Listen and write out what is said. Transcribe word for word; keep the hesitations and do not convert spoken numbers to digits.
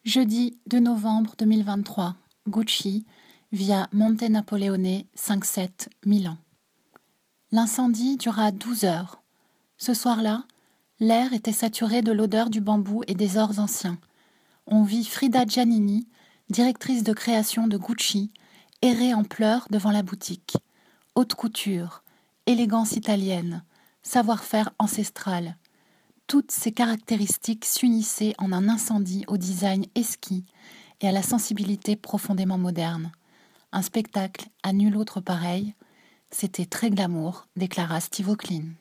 Jeudi deux novembre deux mille vingt-trois, Gucci, via Monte Napoleone cinquante-sept, Milan. L'incendie dura douze heures. Ce soir-là, l'air était saturé de l'odeur du bambou et des ors anciens. On vit Frida Giannini, directrice de création de Gucci, errer en pleurs devant la boutique. Haute couture, élégance italienne, savoir-faire ancestral. Toutes ces caractéristiques s'unissaient en un incendie au design esquis et à la sensibilité profondément moderne. Un spectacle à nul autre pareil. C'était très glamour, déclara Steve Aoki.